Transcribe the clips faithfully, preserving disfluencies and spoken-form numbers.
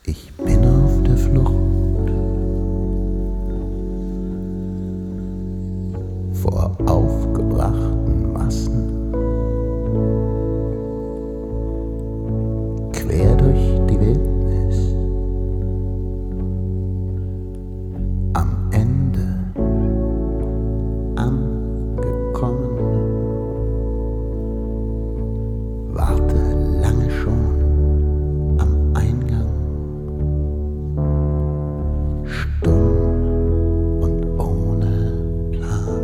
Ich bin auf der Flucht vor aufgebrachten Massen, quer durch die Wildnis. Am Ende angekommen, warte lange schon am Eingang, stumm und ohne Plan.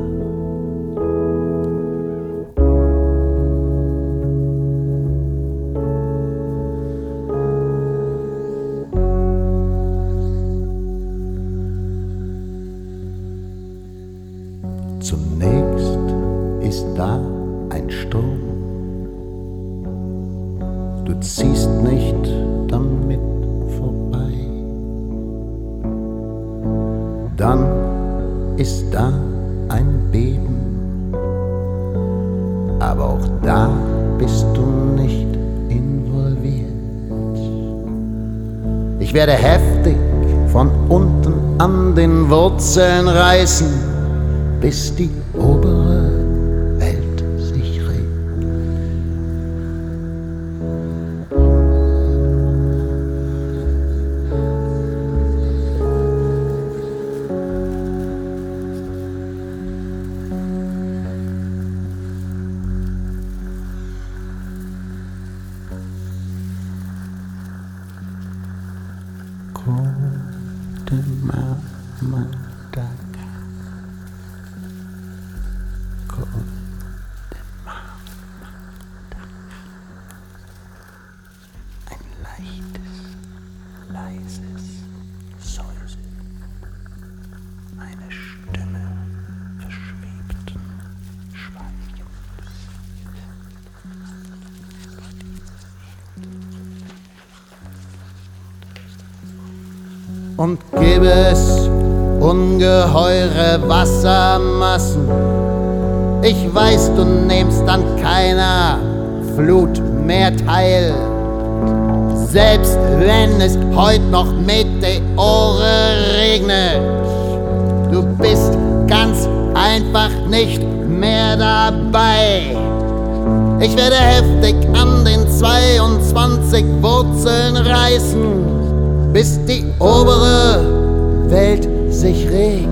Zunächst ist da ein Sturm, du ziehst nicht damit vorbei. Dann ist da ein Beben, aber auch da bist du nicht involviert. Ich werde heftig von unten an den Wurzeln reißen, bis die obere Welt sich regt. Gute Mama, danke. Gute Mama, danke. Ein leichtes, leises Säuseln, eine Stimme verschwebten Schweigens. Und gäbe es ungeheure Wassermassen, ich weiß, du nimmst an keiner Flut mehr teil. Selbst wenn es heut noch Meteore regnet, du bist ganz einfach nicht mehr dabei. Ich werde heftig an den zweiundzwanzig Wurzeln reißen, bis die obere Welt sich regt.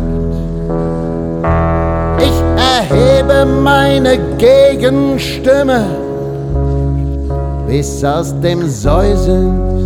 Ich erhebe meine Gegenstimme bis aus dem Säuseln